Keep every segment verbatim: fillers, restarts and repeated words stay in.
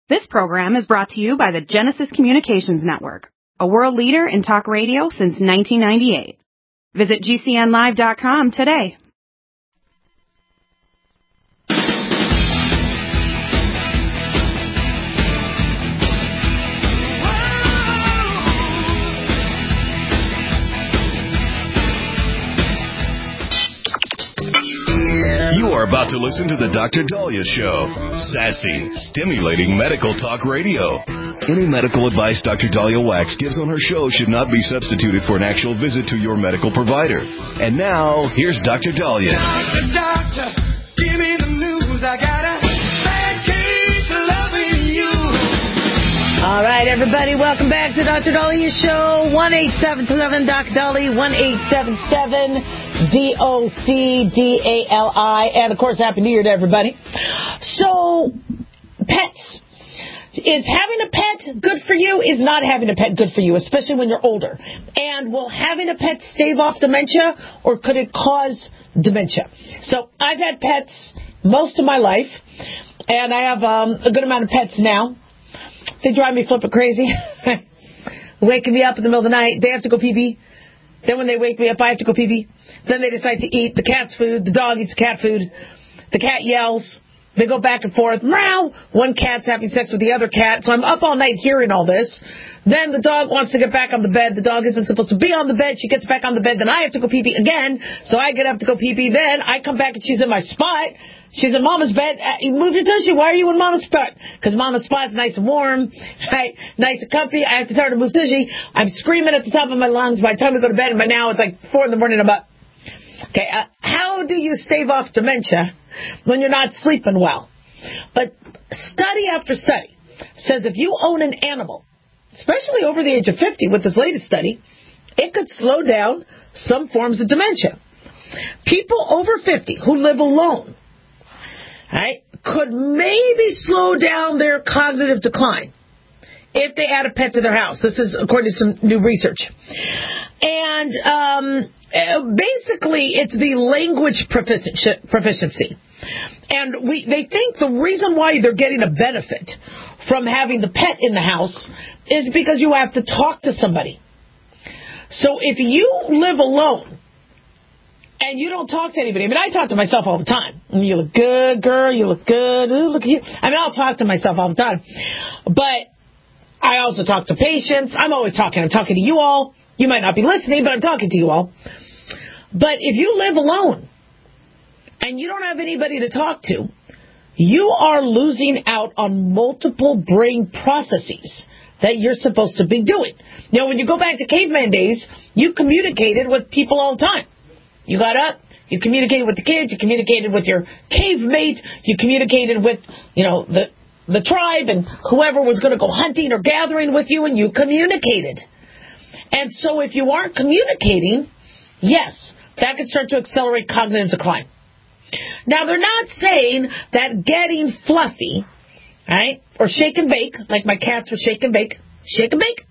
This program is brought to you by the Genesis Communications Network, a world leader in talk radio since nineteen ninety-eight. Visit G C N live dot com today. You are about to listen to the Doctor Daliah Show. Sassy, stimulating medical talk radio. Any medical advice Doctor Daliah Wax gives on her show should not be substituted for an actual visit to your medical provider. And now, here's Doctor Daliah. Doctor, doctor, give me the news. I got a bad case of loving you. All right, everybody, welcome back to Doctor Daliah Show. one eight seven seven D O C Dali, one eight seven seven D O C D A L I, and of course, Happy New Year to everybody. So, pets. Is having a pet good for you? Is not having a pet good for you, especially when you're older? And will having a pet stave off dementia, or could it cause dementia? So, I've had pets most of my life, and I have um, a good amount of pets now. They drive me flipping crazy. Waking me up in the middle of the night. They have to go pee-pee. Then when they wake me up, I have to go pee-pee. Then they decide to eat the cat's food. The dog eats cat food. The cat yells. They go back and forth. Meow. One cat's having sex with the other cat. So I'm up all night hearing all this. Then the dog wants to get back on the bed. The dog isn't supposed to be on the bed. She gets back on the bed. Then I have to go pee-pee again. So I get up to go pee-pee. Then I come back and she's in my spot. She's in Mama's bed. Uh, move your tushy. Why are you in Mama's spot? Because Mama's spot's nice and warm, right? Nice and comfy. I have to tell her to move tushy. I'm screaming at the top of my lungs. By the time we go to bed, and by now it's like four in the morning, I'm up. Okay, uh, how do you stave off dementia when you're not sleeping well? But study after study says if you own an animal, especially over the age of fifty with this latest study, it could slow down some forms of dementia. People over fifty who live alone, right, could maybe slow down their cognitive decline if they add a pet to their house. This is according to some new research. And um, basically, it's the language proficiency. And we they think the reason why they're getting a benefit from having the pet in the house is because you have to talk to somebody. So if you live alone, and you don't talk to anybody. I mean, I talk to myself all the time. You look good, girl. You look good. Ooh, look at you. I mean, I'll talk to myself all the time. But I also talk to patients. I'm always talking. I'm talking to you all. You might not be listening, but I'm talking to you all. But if you live alone and you don't have anybody to talk to, you are losing out on multiple brain processes that you're supposed to be doing. Now, when you go back to caveman days, you communicated with people all the time. You got up, you communicated with the kids, you communicated with your cave mate, you communicated with, you know, the the tribe and whoever was going to go hunting or gathering with you, and you communicated. And so if you aren't communicating, yes, that could start to accelerate cognitive decline. Now, they're not saying that getting fluffy, right, or shake and bake, like my cats would shake and bake, shake and bake,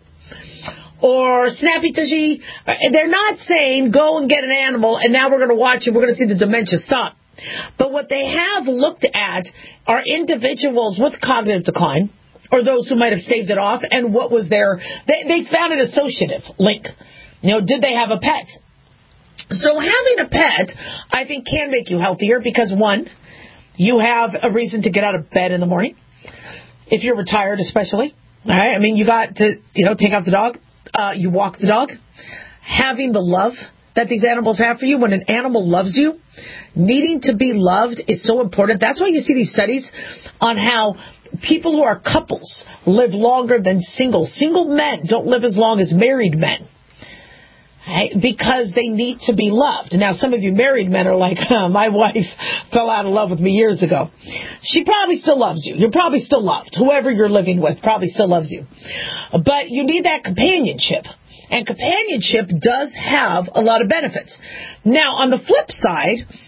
or snappy tushy, they're not saying go and get an animal and now we're going to watch it, we're going to see the dementia stop. But what they have looked at are individuals with cognitive decline, or those who might have staved it off, and what was their, they, they found an associative link. You know, did they have a pet? So having a pet, I think, can make you healthier because, one, you have a reason to get out of bed in the morning, if you're retired especially. All right, I mean, you got to, you know, take out the dog. Uh, you walk the dog. Having the love that these animals have for you. When an animal loves you, needing to be loved is so important. That's why you see these studies on how people who are couples live longer than singles. Single men don't live as long as married men. Right? Because they need to be loved. Now, some of you married men are like, oh, my wife fell out of love with me years ago. She probably still loves you. You're probably still loved. Whoever you're living with probably still loves you. But you need that companionship. And companionship does have a lot of benefits. Now, on the flip side,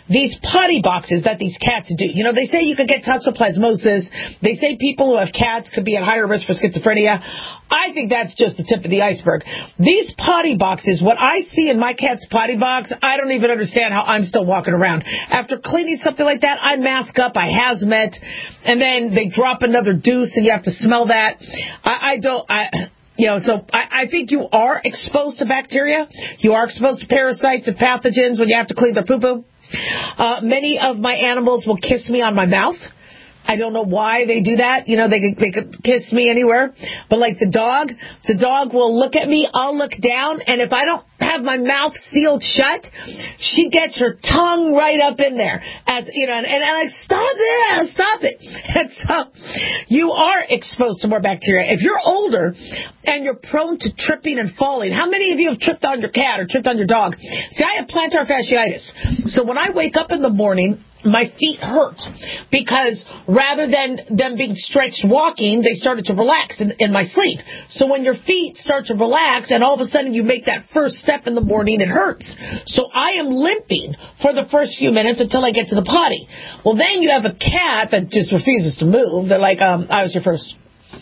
these potty boxes that these cats do. You know, they say you could get toxoplasmosis. They say people who have cats could be at higher risk for schizophrenia. I think that's just the tip of the iceberg. These potty boxes, what I see in my cat's potty box, I don't even understand how I'm still walking around. After cleaning something like that, I mask up, I hazmat, and then they drop another deuce and you have to smell that. I, I don't... I, You know, so I, I think you are exposed to bacteria. You are exposed to parasites and pathogens when you have to clean their poo-poo. Uh, many of my animals will kiss me on my mouth. I don't know why they do that. You know, they could, they could kiss me anywhere. But like the dog, the dog will look at me, I'll look down, and if I don't have my mouth sealed shut, she gets her tongue right up in there. As you know, and, and I'm like, stop it, stop it. And so you are exposed to more bacteria. If you're older and you're prone to tripping and falling, how many of you have tripped on your cat or tripped on your dog? See, I have plantar fasciitis. So when I wake up in the morning, my feet hurt because rather than them being stretched walking, they started to relax in, in my sleep. So when your feet start to relax and all of a sudden you make that first step in the morning, it hurts. So I am limping for the first few minutes until I get to the potty. Well, then you have a cat that just refuses to move. They're like, um, I was here first.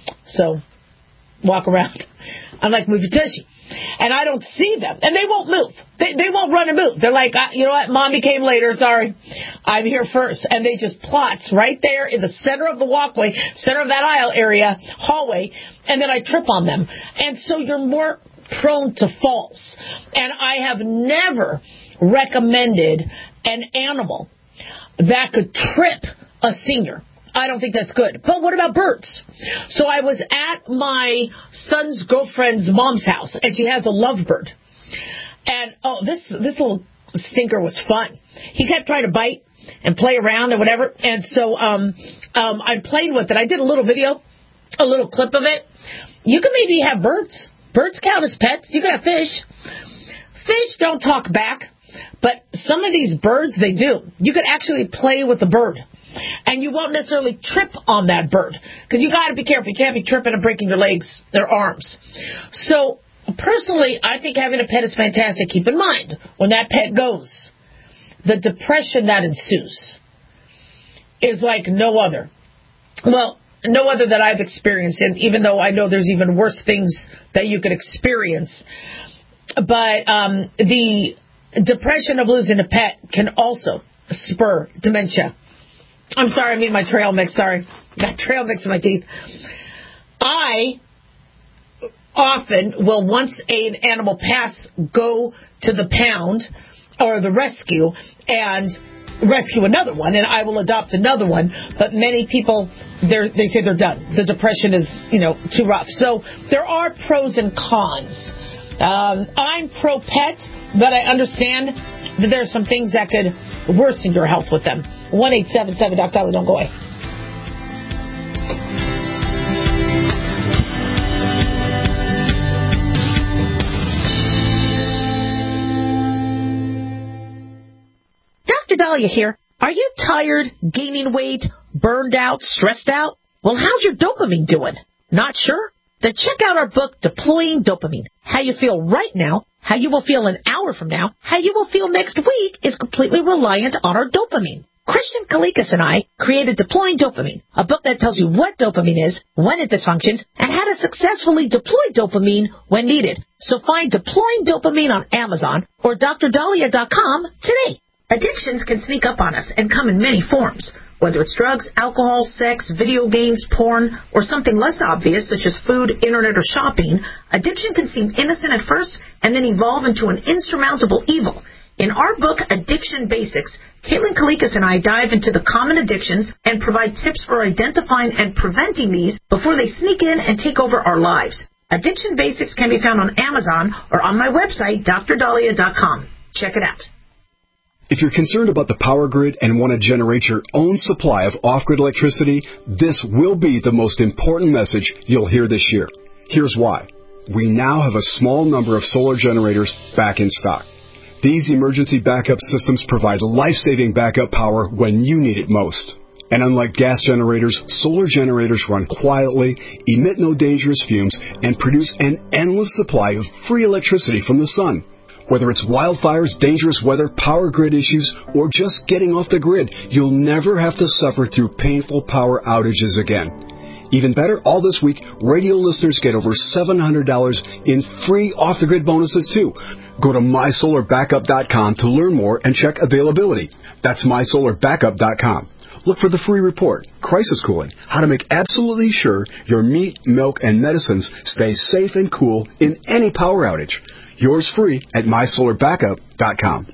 So walk around. I'm like, move your tushy. And I don't see them. And they won't move. They they won't run and move. They're like, you know what, Mommy came later. Sorry. I'm here first. And they just plots right there in the center of the walkway, center of that aisle area, hallway. And then I trip on them. And so you're more prone to falls. And I have never recommended an animal that could trip a senior. I don't think that's good. But what about birds? So I was at my son's girlfriend's mom's house, and she has a lovebird. And, oh, this this little stinker was fun. He kept trying to bite and play around and whatever. And so um, um, I played with it. I did a little video, a little clip of it. You can maybe have birds. Birds count as pets. You can have fish. Fish don't talk back. But some of these birds, they do. You could actually play with the bird. And you won't necessarily trip on that bird. Because you got to be careful. You can't be tripping and breaking your legs, their arms. So, personally, I think having a pet is fantastic. Keep in mind, when that pet goes, the depression that ensues is like no other. Well, no other that I've experienced, and even though I know there's even worse things that you could experience. But um, the depression of losing a pet can also spur dementia. I'm sorry, I mean my trail mix, sorry. Got trail mix in my teeth. I often will, once an animal pass, go to the pound or the rescue and rescue another one, and I will adopt another one. But many people, they're, they say they're done. The depression is, you know, too rough. So there are pros and cons. Um, I'm pro-pet, but I understand that there are some things that could worsen your health with them. one eight seven seven Doc Dolly, don't go away. Doctor Dahlia here. Are you tired, gaining weight, burned out, stressed out? Well, how's your dopamine doing? Not sure? Then check out our book, Deploying Dopamine. How you feel right now, how you will feel an hour from now, how you will feel next week is completely reliant on our dopamine. Christian Kalikas and I created Deploying Dopamine, a book that tells you what dopamine is, when it dysfunctions, and how to successfully deploy dopamine when needed. So find Deploying Dopamine on Amazon or D R Dahlia dot com today. Addictions can sneak up on us and come in many forms. Whether it's drugs, alcohol, sex, video games, porn, or something less obvious such as food, internet, or shopping, addiction can seem innocent at first and then evolve into an insurmountable evil. In our book, Addiction Basics, Caitlin Kalikas and I dive into the common addictions and provide tips for identifying and preventing these before they sneak in and take over our lives. Addiction Basics can be found on Amazon or on my website, D R Dahlia dot com. Check it out. If you're concerned about the power grid and want to generate your own supply of off-grid electricity, this will be the most important message you'll hear this year. Here's why. We now have a small number of solar generators back in stock. These emergency backup systems provide life-saving backup power when you need it most. And unlike gas generators, solar generators run quietly, emit no dangerous fumes, and produce an endless supply of free electricity from the sun. Whether it's wildfires, dangerous weather, power grid issues, or just getting off the grid, you'll never have to suffer through painful power outages again. Even better, all this week, radio listeners get over seven hundred dollars in free off-the-grid bonuses, too. Go to my solar backup dot com to learn more and check availability. That's my solar backup dot com. Look for the free report, Crisis Cooling, how to make absolutely sure your meat, milk, and medicines stay safe and cool in any power outage. Yours free at my solar backup dot com.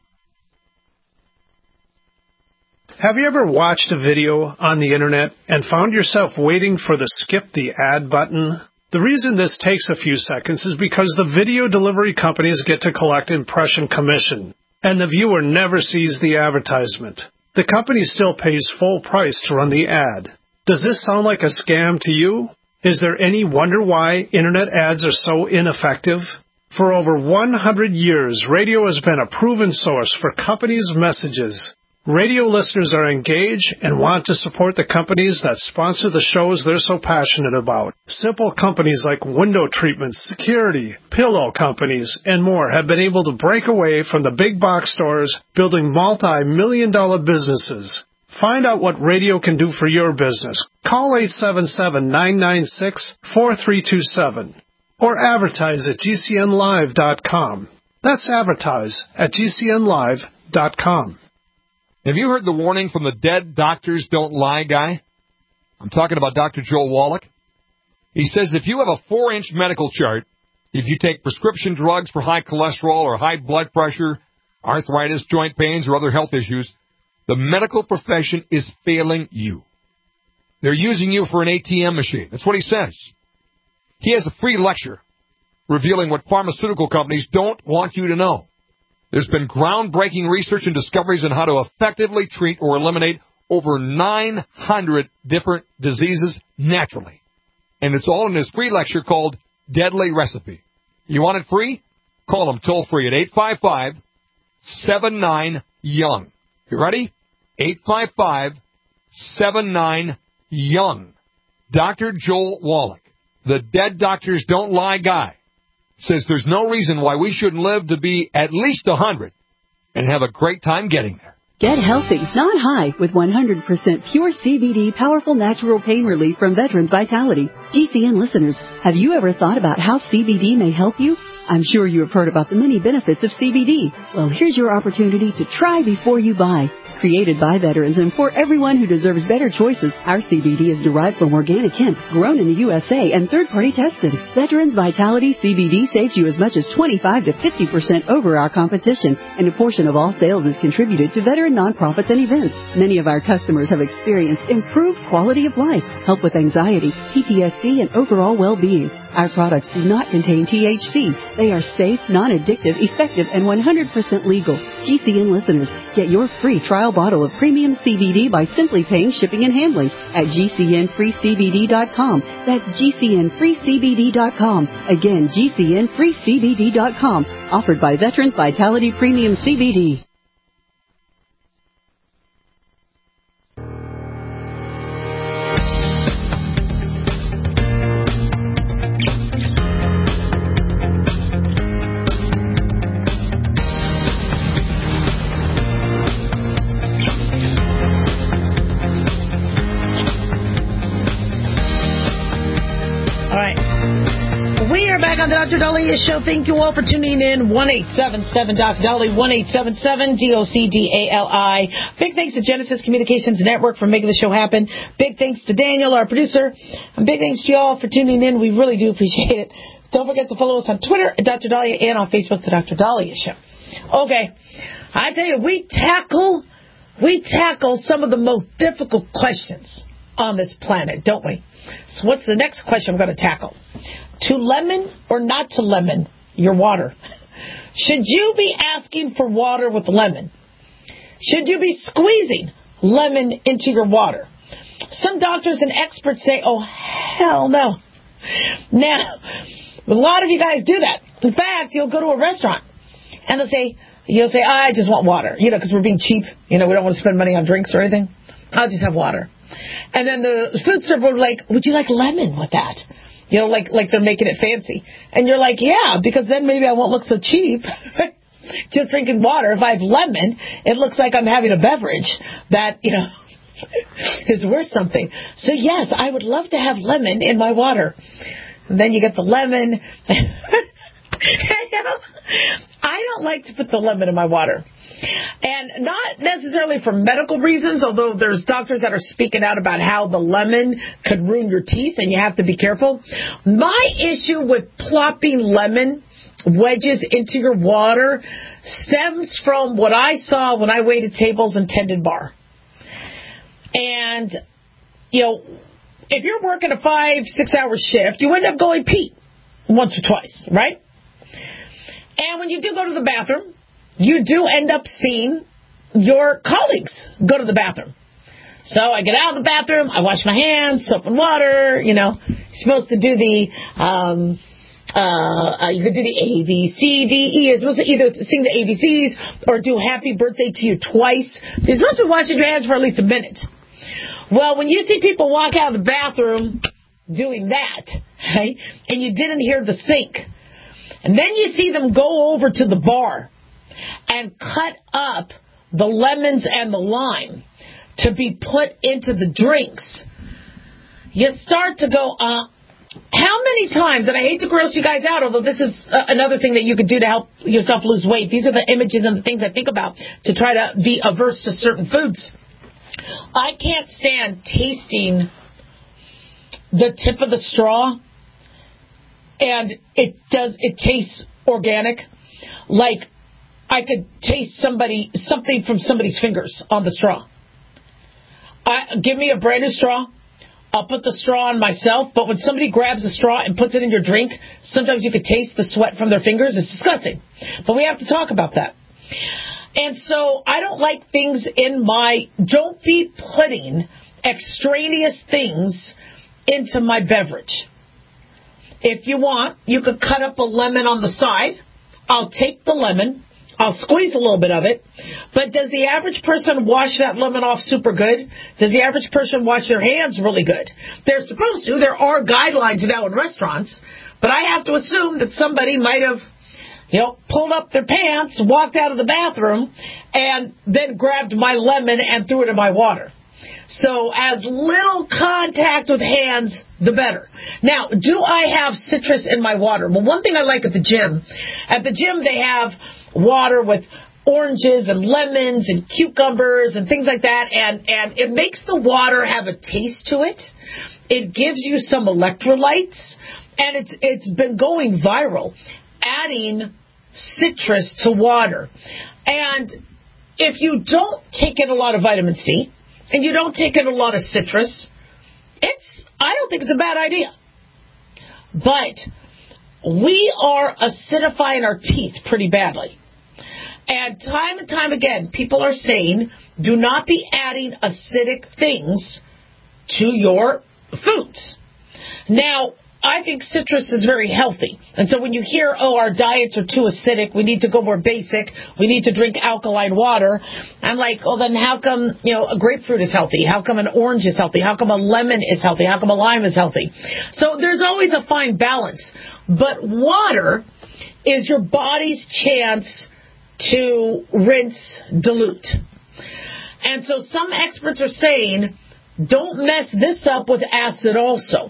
Have you ever watched a video on the internet and found yourself waiting for the skip the ad button? The reason this takes a few seconds is because the video delivery companies get to collect impression commission, and the viewer never sees the advertisement. The company still pays full price to run the ad. Does this sound like a scam to you? Is there any wonder why internet ads are so ineffective? For over one hundred years, radio has been a proven source for companies' messages. Radio listeners are engaged and want to support the companies that sponsor the shows they're so passionate about. Simple companies like window treatments, security, pillow companies, and more have been able to break away from the big box stores, building multi-million dollar businesses. Find out what radio can do for your business. Call eight seven seven, nine nine six, four three two seven or advertise at G C N live dot com. That's advertise at G C N live dot com. Have you heard the warning from the dead doctors don't lie guy? I'm talking about Doctor Joel Wallach. He says if you have a four-inch medical chart, if you take prescription drugs for high cholesterol or high blood pressure, arthritis, joint pains, or other health issues, the medical profession is failing you. They're using you for an A T M machine. That's what he says. He has a free lecture revealing what pharmaceutical companies don't want you to know. There's been groundbreaking research and discoveries on how to effectively treat or eliminate over nine hundred different diseases naturally. And it's all in his free lecture called Deadly Recipe. You want it free? Call him toll free at eight five five, seven nine, young. You ready? eight five five, seven nine, young. Doctor Joel Wallach, the dead doctors don't lie guy, says there's no reason why we shouldn't live to be at least one hundred and have a great time getting there. Get healthy, not high, with one hundred percent pure C B D, powerful natural pain relief from Veterans Vitality. G C N listeners, have you ever thought about how C B D may help you? I'm sure you have heard about the many benefits of C B D. Well, here's your opportunity to try before you buy. Created by veterans and for everyone who deserves better choices, our C B D is derived from organic hemp, grown in the U S A, and third-party tested. Veterans Vitality C B D saves you as much as twenty-five to fifty percent over our competition, and a portion of all sales is contributed to veteran nonprofits and events. Many of our customers have experienced improved quality of life, help with anxiety, P T S D, and overall well-being. Our products do not contain T H C. They are safe, non-addictive, effective, and one hundred percent legal. G C N listeners, get your free trial bottle of premium C B D by simply paying shipping and handling at G C N free C B D dot com. That's G C N free C B D dot com. Again, G C N free C B D dot com. Offered by Veterans Vitality Premium C B D. On the Doctor Daliah Show. Thank you all for tuning in. one eight seven seven Doc Dolly, one eight seven seven D O C D A L I. Big thanks to Genesis Communications Network for making the show happen. Big thanks to Daniel, our producer. And big thanks to you all for tuning in. We really do appreciate it. Don't forget to follow us on Twitter at Doctor Daliah and on Facebook, The Doctor Daliah Show. Okay. I tell you, we tackle, we tackle some of the most difficult questions on this planet, don't we? So what's the next question we're going to tackle? To lemon or not to lemon your water? Should you be asking for water with lemon? Should you be squeezing lemon into your water? Some doctors and experts say, oh, hell no. Now, a lot of you guys do that. In fact, you'll go to a restaurant and they'll say, you'll say, I just want water, you know, because we're being cheap. You know, we don't want to spend money on drinks or anything. I'll just have water. And then the food server will be like, would you like lemon with that? You know, like like they're making it fancy. And you're like, yeah, because then maybe I won't look so cheap just drinking water. If I have lemon, it looks like I'm having a beverage that, you know, is worth something. So, yes, I would love to have lemon in my water. And then you get the lemon. I don't like to put the lemon in my water. And not necessarily for medical reasons, although there's doctors that are speaking out about how the lemon could ruin your teeth and you have to be careful. My issue with plopping lemon wedges into your water stems from what I saw when I waited tables and tended bar. And, you know, if you're working a five, six-hour shift, you end up going pee once or twice, right? And when you do go to the bathroom, you do end up seeing your colleagues go to the bathroom. So I get out of the bathroom, I wash my hands, soap and water, you know. You're supposed to do the, um, uh, uh, you could do the A, B, C, D, E. You're supposed to either sing the A B Cs or do happy birthday to you twice. You're supposed to be washing your hands for at least a minute. Well, when you see people walk out of the bathroom doing that, right, and you didn't hear the sink, and then you see them go over to the bar and cut up the lemons and the lime to be put into the drinks, you start to go, uh, how many times, and I hate to gross you guys out, although this is uh, another thing that you could do to help yourself lose weight. These are the images and the things I think about to try to be averse to certain foods. I can't stand tasting the tip of the straw, and it does, it tastes organic. Like, I could taste somebody, something from somebody's fingers on the straw. I, give me a brand new straw. I'll put the straw on myself, but when somebody grabs a straw and puts it in your drink, sometimes you could taste the sweat from their fingers. It's disgusting. But we have to talk about that. And so I don't like things in my, don't be putting extraneous things into my beverage. If you want, you could cut up a lemon on the side. I'll take the lemon. I'll squeeze a little bit of it. But does the average person wash that lemon off super good? Does the average person wash their hands really good? They're supposed to. There are guidelines now in restaurants. But I have to assume that somebody might have, you know, pulled up their pants, walked out of the bathroom, and then grabbed my lemon and threw it in my water. So as little contact with hands, the better. Now, do I have citrus in my water? Well, one thing I like at the gym, at the gym they have water with oranges and lemons and cucumbers and things like that, and, and it makes the water have a taste to it. It gives you some electrolytes, and it's it's been going viral, adding citrus to water. And if you don't take in a lot of vitamin C, and you don't take in a lot of citrus, it's, I don't think it's a bad idea. But we are acidifying our teeth pretty badly. And time and time again, people are saying, do not be adding acidic things to your foods. Now, I think citrus is very healthy. And so when you hear, oh, our diets are too acidic, we need to go more basic, we need to drink alkaline water, I'm like, well, then how come, you know, a grapefruit is healthy? How come an orange is healthy? How come a lemon is healthy? How come a lime is healthy? So there's always a fine balance. But water is your body's chance to rinse, dilute. And so some experts are saying, don't mess this up with acid also.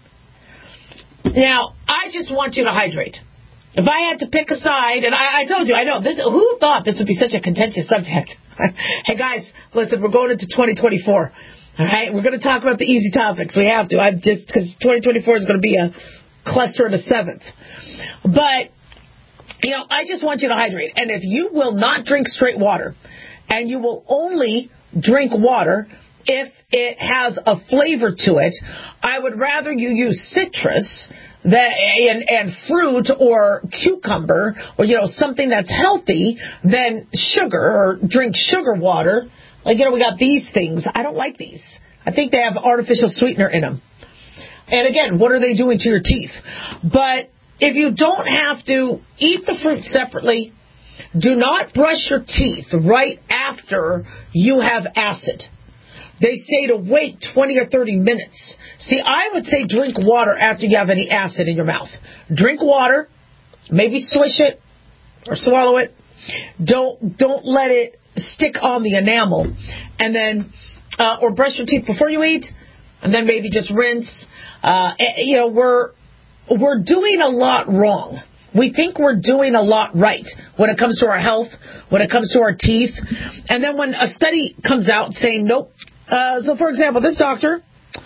Now, I just want you to hydrate. If I had to pick a side, and I, I told you, I know, this. Who thought this would be such a contentious subject? Hey, guys, listen, we're going into twenty twenty-four. All right? We're going to talk about the easy topics. We have to. I'm just, because twenty twenty-four is going to be a cluster and a seventh. But, you know, I just want you to hydrate. And if you will not drink straight water, and you will only drink water if it has a flavor to it, I would rather you use citrus that, and, and fruit or cucumber or, you know, something that's healthy than sugar or drink sugar water. Like, you know, we got these things. I don't like these. I think they have artificial sweetener in them. And again, what are they doing to your teeth? But if you don't have to eat the fruit separately, do not brush your teeth right after you have acid. they say to wait twenty or thirty minutes. See, I would say drink water after you have any acid in your mouth. Drink water, maybe swish it or swallow it. Don't don't let it stick on the enamel, and then uh, or brush your teeth before you eat, and then maybe just rinse. Uh, you know, we're we're doing a lot wrong. We think we're doing a lot right when it comes to our health, when it comes to our teeth. And then when a study comes out saying, nope. Uh, so, for example, this doctor,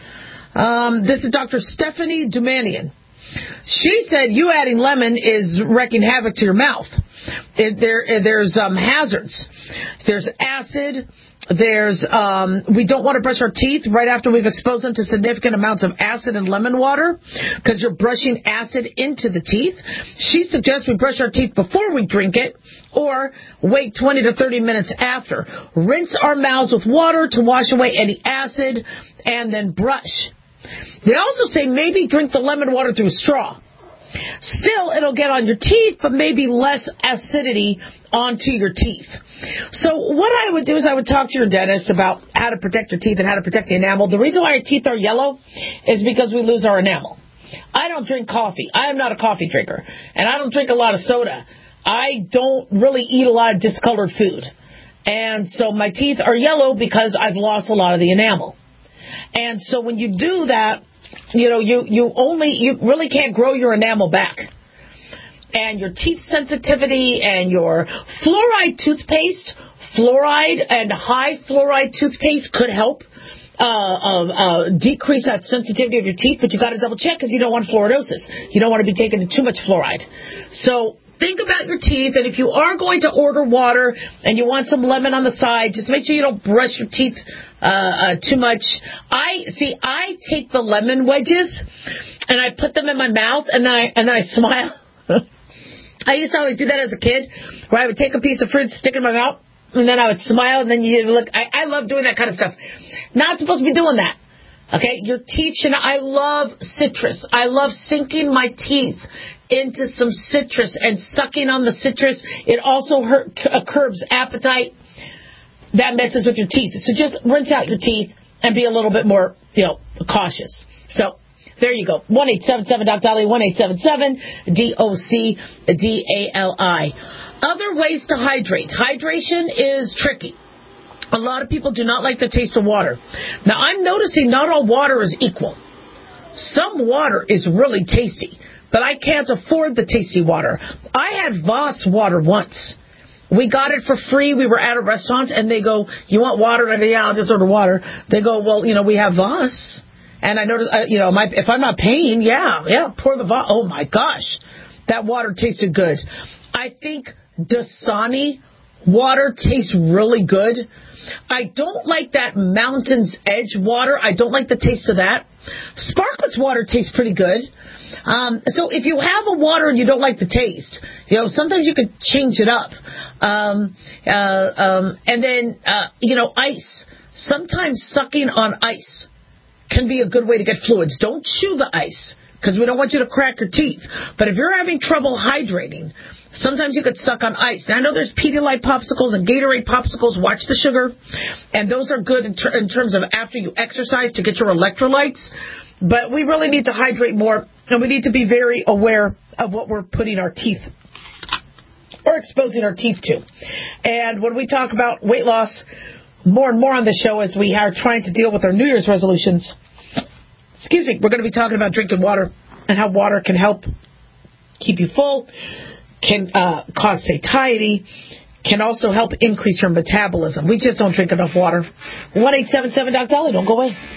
um, this is Doctor Stephanie Dumanian. She said you adding lemon is wreaking havoc to your mouth. It, there, there's um, hazards. There's acid. There's um, we don't want to brush our teeth right after we've exposed them to significant amounts of acid and lemon water because you're brushing acid into the teeth. She suggests we brush our teeth before we drink it or wait twenty to thirty minutes after. Rinse our mouths with water to wash away any acid and then brush. They also say maybe drink the lemon water through a straw. Still, it'll get on your teeth, but maybe less acidity onto your teeth. So what I would do is I would talk to your dentist about how to protect your teeth and how to protect the enamel. The reason why our teeth are yellow is because we lose our enamel. I don't drink coffee. I am not a coffee drinker. And I don't drink a lot of soda. I don't really eat a lot of discolored food. And so my teeth are yellow because I've lost a lot of the enamel. And so when you do that, you know, you, you only, you really can't grow your enamel back. And your teeth sensitivity and your fluoride toothpaste, fluoride and high fluoride toothpaste could help uh, uh, uh, decrease that sensitivity of your teeth, but you got to double check because you don't want fluoridosis. You don't want to be taking too much fluoride. So think about your teeth, and if you are going to order water and you want some lemon on the side, just make sure you don't brush your teeth uh, uh, too much. I see. I take the lemon wedges and I put them in my mouth, and then I and then I smile. I used to always do that as a kid, where I would take a piece of fruit, stick it in my mouth, and then I would smile, and then you look. I, I love doing that kind of stuff. Not supposed to be doing that. Okay, your teeth should. I love citrus. I love sinking my teeth into some citrus and sucking on the citrus. It also hurt, uh, curbs appetite. That messes with your teeth. So just rinse out your teeth and be a little bit more, you know, cautious. So there you go. one eight seven seven D O C Dolly, one eight seven seven D O C D A L I. Other ways to hydrate. Hydration is tricky. A lot of people do not like the taste of water. Now, I'm noticing not all water is equal. Some water is really tasty, but I can't afford the tasty water. I had Voss water once. We got it for free. We were at a restaurant, and they go, you want water? And I go, yeah, I'll just order water. They go, well, you know, we have Voss. And I noticed, uh, you know, my, if I'm not paying, yeah, yeah, pour the Voss. Oh, my gosh. That water tasted good. I think Dasani water tastes really good. I don't like that Mountain's Edge water. I don't like the taste of that. Sparkletts water tastes pretty good. Um, so if you have a water and you don't like the taste, you know, sometimes you could change it up. Um, uh, um, and then, uh, you know, ice. Sometimes sucking on ice can be a good way to get fluids. Don't chew the ice because we don't want you to crack your teeth. But if you're having trouble hydrating, sometimes you could suck on ice. Now, I know there's Pedialyte popsicles and Gatorade popsicles. Watch the sugar. And those are good in, ter- in terms of after you exercise to get your electrolytes. But we really need to hydrate more, and we need to be very aware of what we're putting our teeth or exposing our teeth to. And when we talk about weight loss, more and more on the show as we are trying to deal with our New Year's resolutions, excuse me, we're going to be talking about drinking water and how water can help keep you full, can uh, cause satiety, can also help increase your metabolism. We just don't drink enough water. one eight seven seven D O C Dolly, don't go away.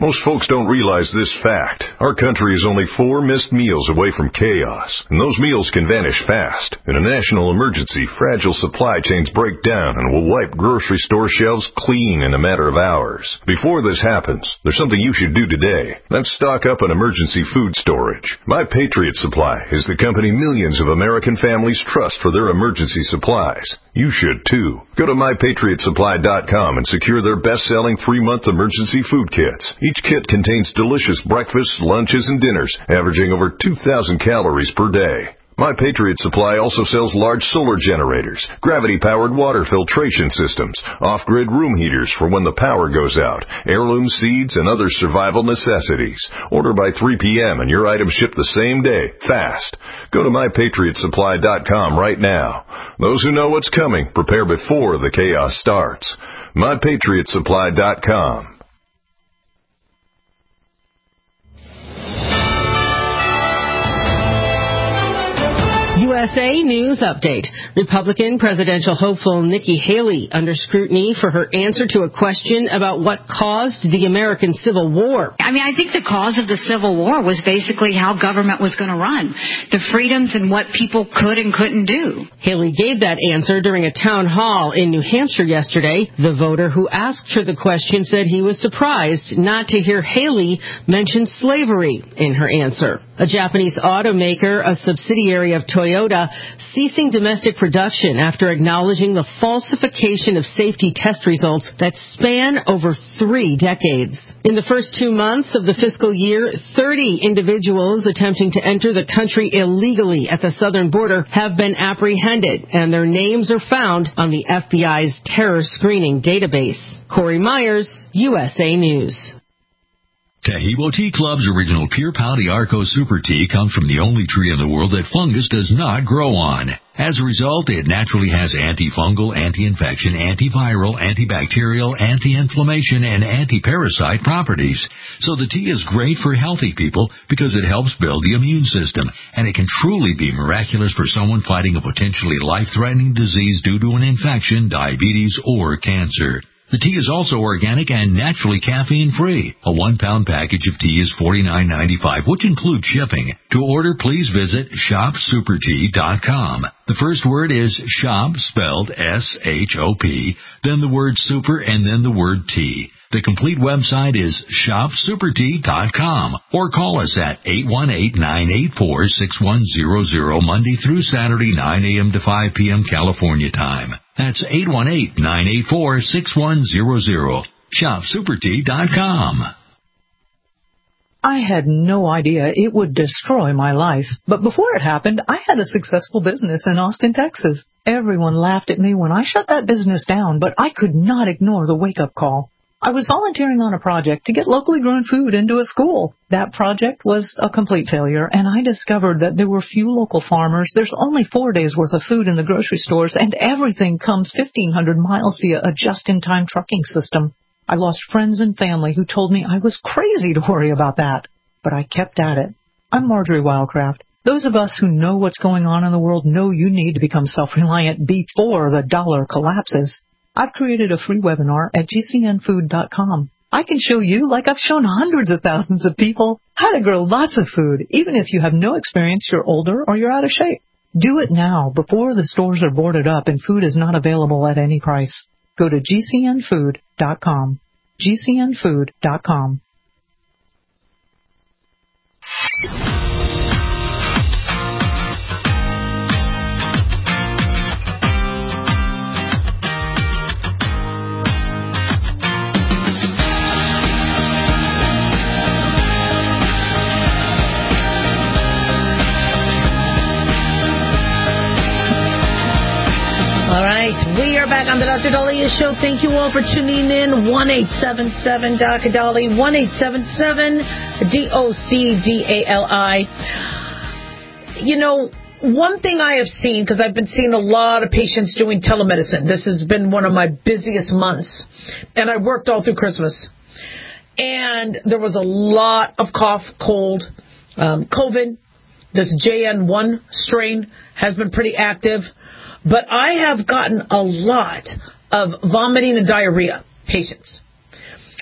Most folks don't realize this fact. Our country is only four missed meals away from chaos, and those meals can vanish fast. In a national emergency, fragile supply chains break down and will wipe grocery store shelves clean in a matter of hours. Before this happens, there's something you should do today. That's stock up on emergency food storage. My Patriot Supply is the company millions of American families trust for their emergency supplies. You should too. Go to my patriot supply dot com and secure their best-selling three-month emergency food kits. Each kit contains delicious breakfasts, lunches, and dinners, averaging over two thousand calories per day. My Patriot Supply also sells large solar generators, gravity-powered water filtration systems, off-grid room heaters for when the power goes out, heirloom seeds, and other survival necessities. Order by three p.m. and your items ship the same day, fast. Go to my patriot supply dot com right now. Those who know what's coming prepare before the chaos starts. my patriot supply dot com. U S A News Update. Republican presidential hopeful Nikki Haley under scrutiny for her answer to a question about what caused the American Civil War. I mean, I think the cause of the Civil War was basically how government was going to run, the freedoms and what people could and couldn't do. Haley gave that answer during a town hall in New Hampshire yesterday. The voter who asked her the question said he was surprised not to hear Haley mention slavery in her answer. A Japanese automaker, a subsidiary of Toyota, ceasing domestic production after acknowledging the falsification of safety test results that span over three decades. In the first two months of the fiscal year, thirty individuals attempting to enter the country illegally at the southern border have been apprehended, and their names are found on the F B I's terror screening database. Corey Myers, U S A News. Taheebo Tea Club's original Pure Pau Arco Super Tea comes from the only tree in the world that fungus does not grow on. As a result, it naturally has antifungal, anti-infection, antiviral, antibacterial, anti-inflammation, and anti-parasite properties. So the tea is great for healthy people because it helps build the immune system, and it can truly be miraculous for someone fighting a potentially life-threatening disease due to an infection, diabetes, or cancer. The tea is also organic and naturally caffeine-free. A one-pound package of tea is forty-nine ninety-five, which includes shipping. To order, please visit shop super tea dot com. The first word is shop, spelled S H O P, then the word super, and then the word tea. The complete website is shop super tea dot com, or call us at eight one eight, nine eight four, six one zero zero Monday through Saturday, nine a.m. to five p.m. California time. That's eight one eight, nine eight four, six one zero zero. shop super tea dot com. I had no idea it would destroy my life, but before it happened, I had a successful business in Austin, Texas. Everyone laughed at me when I shut that business down, but I could not ignore the wake-up call. I was volunteering on a project to get locally grown food into a school. That project was a complete failure, and I discovered that there were few local farmers. There's only four days' worth of food in the grocery stores, and everything comes fifteen hundred miles via a just-in-time trucking system. I lost friends and family who told me I was crazy to worry about that, but I kept at it. I'm Marjorie Wildcraft. Those of us who know what's going on in the world know you need to become self-reliant before the dollar collapses. I've created a free webinar at G C N food dot com. I can show you, like I've shown hundreds of thousands of people, how to grow lots of food, even if you have no experience, you're older, or you're out of shape. Do it now, before the stores are boarded up and food is not available at any price. Go to G C N food dot com. G C N food dot com. We are back on the Doctor Daliah Show. Thank you all for tuning in. one eight seven seven D O C D A L I, one eight seven seven D O C D A L I. You know, one thing I have seen, because I've been seeing a lot of patients doing telemedicine. This has been one of my busiest months. And I worked all through Christmas. And there was a lot of cough, cold, um, COVID. This J N one strain has been pretty active. But I have gotten a lot of vomiting and diarrhea patients.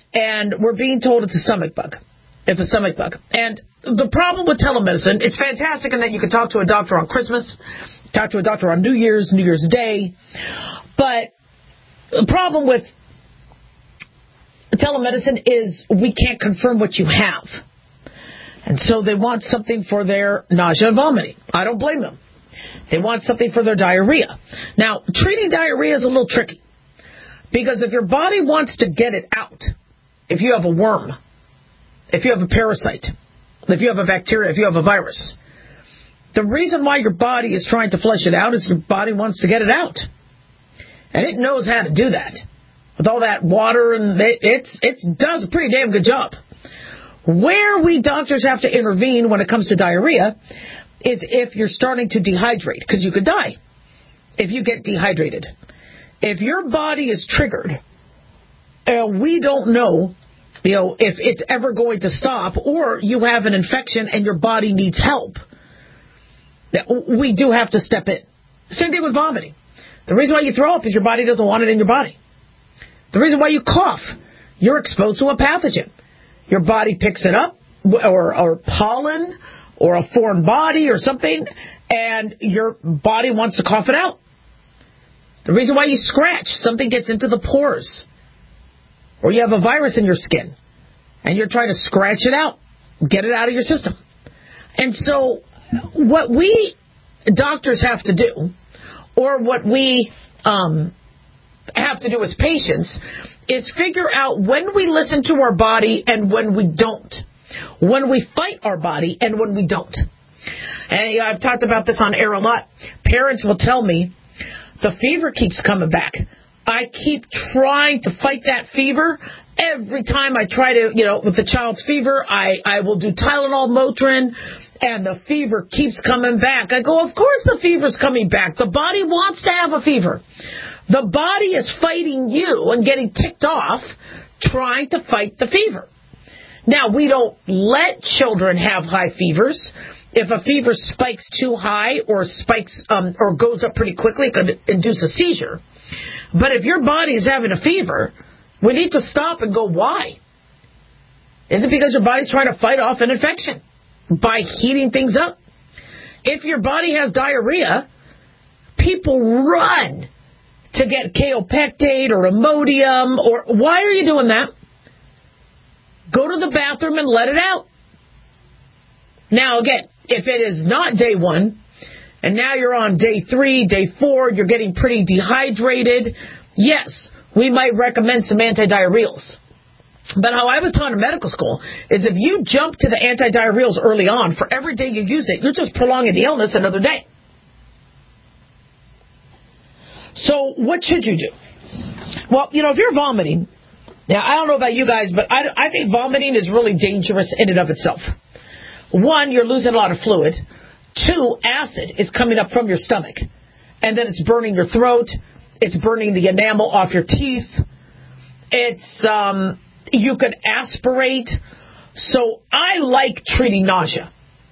And we're being told it's a stomach bug. It's a stomach bug. And the problem with telemedicine, it's fantastic in that you can talk to a doctor on Christmas, talk to a doctor on New Year's, New Year's Day. But the problem with telemedicine is we can't confirm what you have. And so they want something for their nausea and vomiting. I don't blame them. They want something for their diarrhea. Now, treating diarrhea is a little tricky. Because if your body wants to get it out, if you have a worm, if you have a parasite, if you have a bacteria, if you have a virus, the reason why your body is trying to flush it out is your body wants to get it out. And it knows how to do that. With all that water, and it it's, it does a pretty damn good job. Where we doctors have to intervene when it comes to diarrhea is if you're starting to dehydrate, because you could die if you get dehydrated. If your body is triggered, uh, we don't know, you know, if it's ever going to stop, or you have an infection and your body needs help. We do have to step in. Same thing with vomiting. The reason why you throw up is your body doesn't want it in your body. The reason why you cough, you're exposed to a pathogen. Your body picks it up, or, or pollen, or a foreign body, or something, and your body wants to cough it out. The reason why you scratch, something gets into the pores. Or you have a virus in your skin, and you're trying to scratch it out, get it out of your system. And so what we doctors have to do, or what we um, have to do as patients, is figure out when we listen to our body and when we don't. When we fight our body and when we don't. And you know, I've talked about this on air a lot. Parents will tell me, the fever keeps coming back. I keep trying to fight that fever. Every time I try to, you know, with the child's fever, I, I will do Tylenol, Motrin, and the fever keeps coming back. I go, of course the fever's coming back. The body wants to have a fever. The body is fighting you and getting ticked off trying to fight the fever. Now, we don't let children have high fevers. If a fever spikes too high or spikes um, or goes up pretty quickly, it could induce a seizure. But if your body is having a fever, we need to stop and go, why? Is it because your body's trying to fight off an infection by heating things up? If your body has diarrhea, people run to get kaopectate or Imodium. Or why are you doing that? Go to the bathroom and let it out. Now, again, if it is not day one, and now you're on day three, day four, you're getting pretty dehydrated, yes, we might recommend some antidiarrheals. But how I was taught in medical school is if you jump to the antidiarrheals early on, for every day you use it, you're just prolonging the illness another day. So what should you do? Well, you know, if you're vomiting, now I don't know about you guys, but I, I think vomiting is really dangerous in and of itself. One, you're losing a lot of fluid. Two, acid is coming up from your stomach. And then it's burning your throat. It's burning the enamel off your teeth. It's, um, you could aspirate. So I like treating nausea.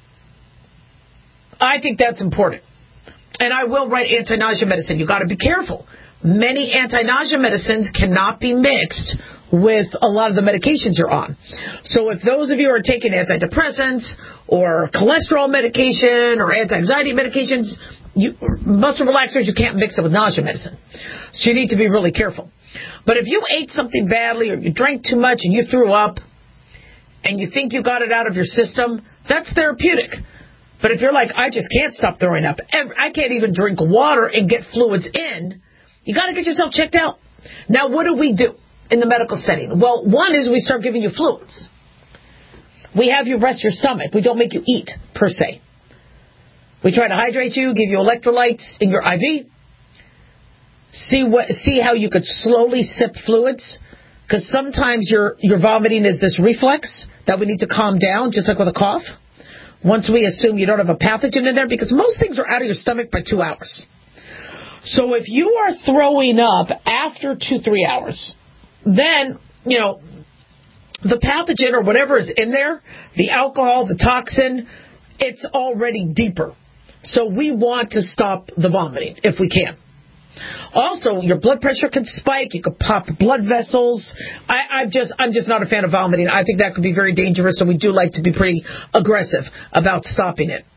I think that's important. And I will write anti-nausea medicine. You've got to be careful. Many anti-nausea medicines cannot be mixed with a lot of the medications you're on. So if those of you are taking antidepressants or cholesterol medication or anti-anxiety medications, you, muscle relaxers, you can't mix it with nausea medicine. So you need to be really careful. But if you ate something badly or you drank too much and you threw up and you think you got it out of your system, that's therapeutic. But if you're like, I just can't stop throwing up, I can't even drink water and get fluids in, you got to get yourself checked out. Now, what do we do in the medical setting? Well, one is we start giving you fluids. We have you rest your stomach. We don't make you eat, per se. We try to hydrate you, give you electrolytes in your I V, see what, see how you could slowly sip fluids, because sometimes your, your vomiting is this reflex that we need to calm down, just like with a cough. Once we assume you don't have a pathogen in there, because most things are out of your stomach by two hours. So if you are throwing up after two, three hours, then, you know, the pathogen or whatever is in there, the alcohol, the toxin, it's already deeper. So we want to stop the vomiting if we can. Also, your blood pressure can spike. You could pop blood vessels. I, I'm just, I'm just not a fan of vomiting. I think that could be very dangerous, so we do like to be pretty aggressive about stopping it.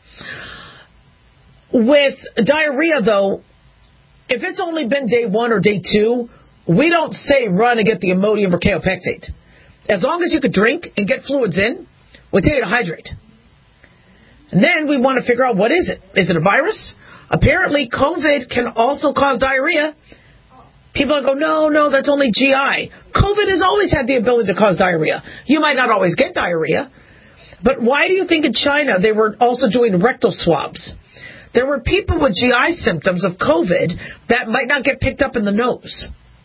With diarrhea, though, if it's only been day one or day two, we don't say run and get the Imodium or kaopectate. As long as you could drink and get fluids in, we tell you to hydrate. And then we want to figure out, what is it? Is it a virus? Apparently, COVID can also cause diarrhea. People go, no, no, that's only G I. COVID has always had the ability to cause diarrhea. You might not always get diarrhea. But why do you think in China they were also doing rectal swabs? There were people with G I symptoms of COVID that might not get picked up in the nose.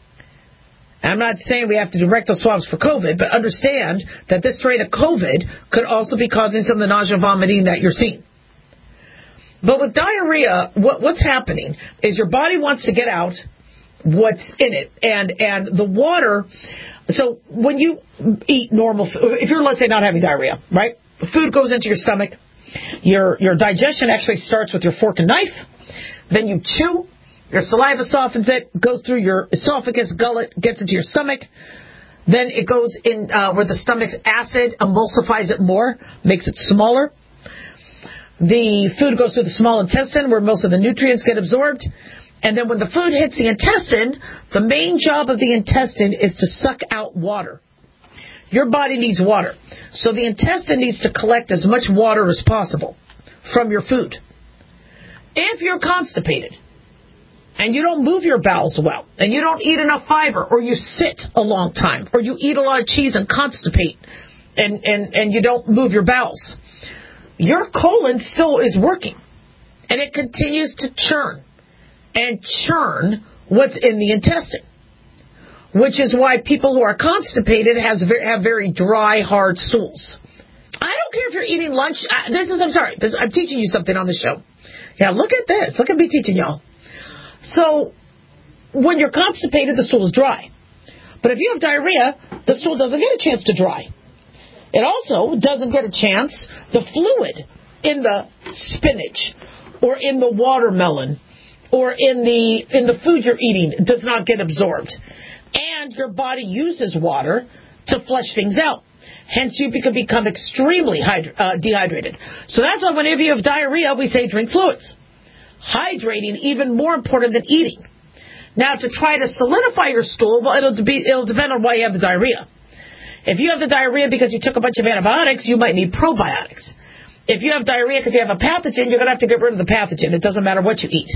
I'm not saying we have to do rectal swabs for COVID, but understand that this strain of COVID could also be causing some of the nausea and vomiting that you're seeing. But with diarrhea, what, what's happening is your body wants to get out what's in it. And, and the water, so when you eat normal food, if you're, let's say, not having diarrhea, right? Food goes into your stomach. Your, your digestion actually starts with your fork and knife. Then you chew. Your saliva softens it, goes through your esophagus, gullet, gets into your stomach. Then it goes in uh, where the stomach's acid emulsifies it more, makes it smaller. The food goes through the small intestine where most of the nutrients get absorbed. And then when the food hits the intestine, the main job of the intestine is to suck out water. Your body needs water. So the intestine needs to collect as much water as possible from your food. If you're constipated, and you don't move your bowels well, and you don't eat enough fiber, or you sit a long time, or you eat a lot of cheese and constipate, and, and, and you don't move your bowels, your colon still is working, and it continues to churn and churn what's in the intestine, which is why people who are constipated has have very dry, hard stools. I don't care if you're eating lunch. This is, I'm sorry, this, I'm teaching you something on the show. Yeah, look at this. Look at me teaching y'all. So, when you're constipated, the stool is dry. But if you have diarrhea, the stool doesn't get a chance to dry. It also doesn't get a chance, the fluid in the spinach or in the watermelon or in the in the food you're eating does not get absorbed. And your body uses water to flush things out. Hence, you can become extremely hydra- uh, dehydrated. So that's why whenever you have diarrhea, we say drink fluids. Hydrating, even more important than eating. Now, to try to solidify your stool, well, it'll, be, it'll depend on why you have the diarrhea. If you have the diarrhea because you took a bunch of antibiotics, you might need probiotics. If you have diarrhea because you have a pathogen, you're going to have to get rid of the pathogen. It doesn't matter what you eat.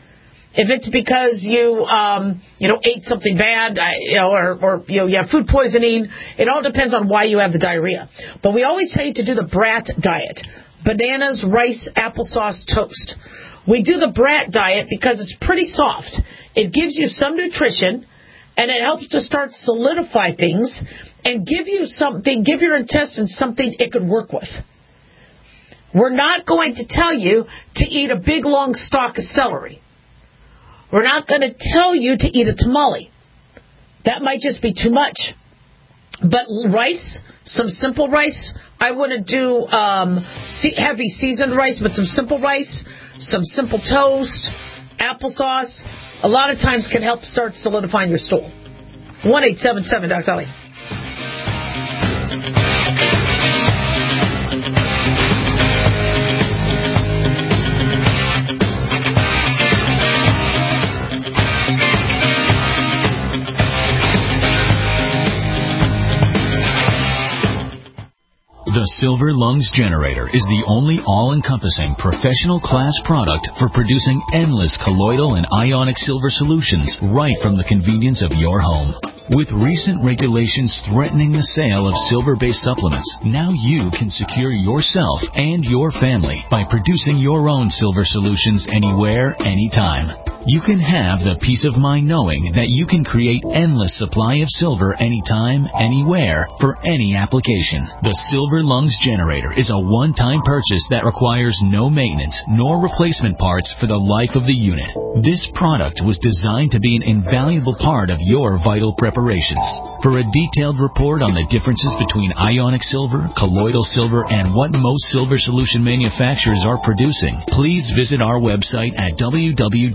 If it's because you, um, you know, ate something bad, you know, or, or you know, you have food poisoning, it all depends on why you have the diarrhea. But we always say to do the brat diet: bananas, rice, applesauce, toast. We do the brat diet because it's pretty soft. It gives you some nutrition, and it helps to start solidify things and give you something, give your intestines something it could work with. We're not going to tell you to eat a big, long stalk of celery. We're not going to tell you to eat a tamale. That might just be too much. But rice, some simple rice, I wouldn't do um, heavy seasoned rice, but some simple rice, some simple toast, applesauce, a lot of times can help start solidifying your stool. one eight seven seven, Doctor Dolly. The Silver Lungs Generator is the only all-encompassing professional class product for producing endless colloidal and ionic silver solutions right from the convenience of your home. With recent regulations threatening the sale of silver-based supplements, now you can secure yourself and your family by producing your own silver solutions anywhere, anytime. You can have the peace of mind knowing that you can create endless supply of silver anytime, anywhere, for any application. The Silver Lungs Generator is a one-time purchase that requires no maintenance nor replacement parts for the life of the unit. This product was designed to be an invaluable part of your vital preparations. For a detailed report on the differences between ionic silver, colloidal silver, and what most silver solution manufacturers are producing, please visit our website at w w w dot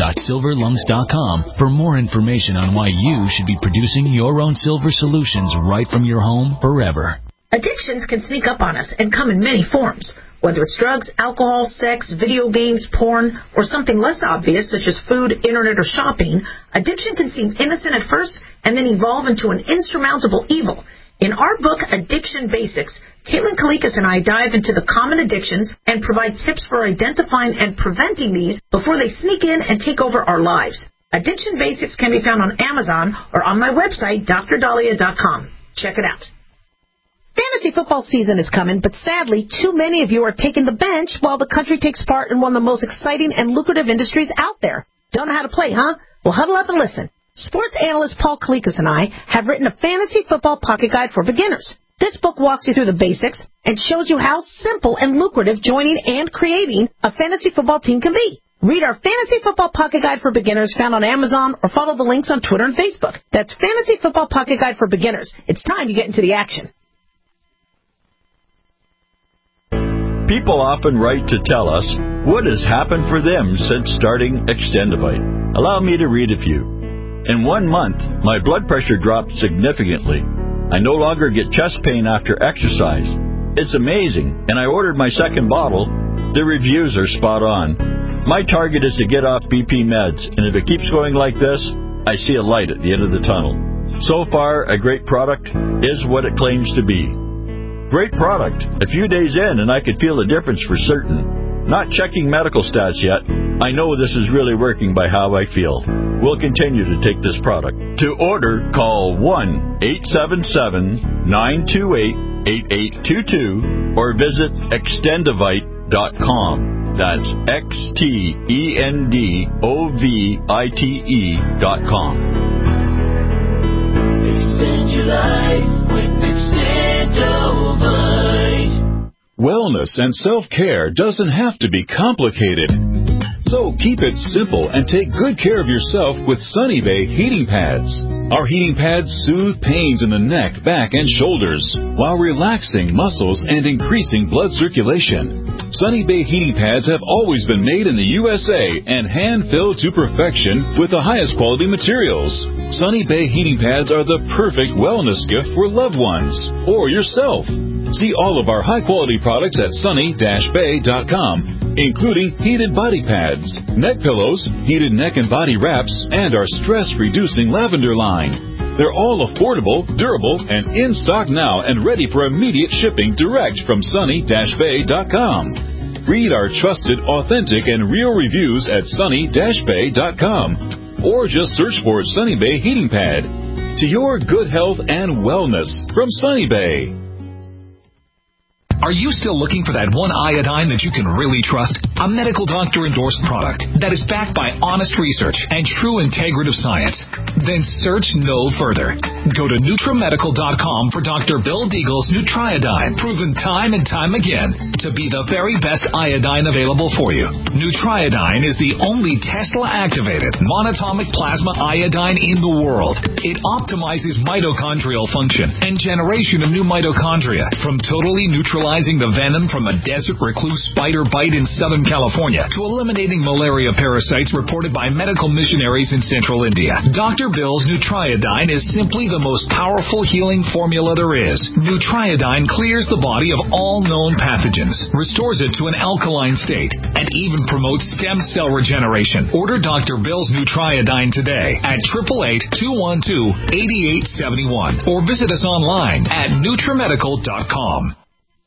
dot silver lungs dot com for more information on why you should be producing your own silver solutions right from your home forever. Addictions can sneak up on us and come in many forms. Whether it's drugs, alcohol, sex, video games, porn, or something less obvious such as food, internet, or shopping, addiction can seem innocent at first and then evolve into an insurmountable evil. In our book, Addiction Basics, Caitlin Kalikas and I dive into the common addictions and provide tips for identifying and preventing these before they sneak in and take over our lives. Addiction Basics can be found on Amazon or on my website, D R Dahlia dot com. Check it out. Fantasy football season is coming, but sadly, too many of you are taking the bench while the country takes part in one of the most exciting and lucrative industries out there. Don't know how to play, huh? Well, huddle up and listen. Sports analyst Paul Kalikas and I have written a fantasy football pocket guide for beginners. This book walks you through the basics and shows you how simple and lucrative joining and creating a fantasy football team can be. Read our Fantasy Football Pocket Guide for Beginners found on Amazon or follow the links on Twitter and Facebook. That's Fantasy Football Pocket Guide for Beginners. It's time you get into the action. People often write to tell us what has happened for them since starting Extendivite. Allow me to read a few. In one month, my blood pressure dropped significantly. I no longer get chest pain after exercise. It's amazing, and I ordered my second bottle. The reviews are spot on. My target is to get off B P meds, and if it keeps going like this, I see a light at the end of the tunnel. So far, a great product is what it claims to be. Great product. A few days in, and I could feel the difference for certain. Not checking medical stats yet. I know this is really working by how I feel. We'll continue to take this product. To order, call one eight seven seven, nine two eight, eight eight two two or visit extendivite dot com. That's X T E N D O V I T E dot com. Extend your life with Extendivite. Wellness and self-care doesn't have to be complicated. So keep it simple and take good care of yourself with Sunny Bay heating pads. Our heating pads soothe pains in the neck, back, and shoulders while relaxing muscles and increasing blood circulation. Sunny Bay heating pads have always been made in the U S A and hand-filled to perfection with the highest quality materials. Sunny Bay heating pads are the perfect wellness gift for loved ones or yourself. See all of our high-quality products at sunny dash bay dot com, including heated body pads, neck pillows, heated neck and body wraps, and our stress-reducing lavender line. They're all affordable, durable, and in stock now and ready for immediate shipping direct from sunny dash bay dot com. Read our trusted, authentic, and real reviews at sunny dash bay dot com or just search for Sunny Bay Heating Pad. To your good health and wellness from Sunny Bay. Are you still looking for that one iodine that you can really trust? A medical doctor-endorsed product that is backed by honest research and true integrative science? Then search no further. Go to NutriMedical dot com for Doctor Bill Deagle's Nutriodine, proven time and time again to be the very best iodine available for you. Nutriodine is the only Tesla-activated monatomic plasma iodine in the world. It optimizes mitochondrial function and generation of new mitochondria from totally neutralizing the venom from a desert recluse spider bite in Southern California to eliminating malaria parasites reported by medical missionaries in central India. Doctor Bill's Nutriodine is simply the most powerful healing formula there is. Nutriodine clears the body of all known pathogens, restores it to an alkaline state, and even promotes stem cell regeneration. Order Doctor Bill's Nutriodine today at eight eight eight, two one two, eight eight seven one or visit us online at NutriMedical dot com.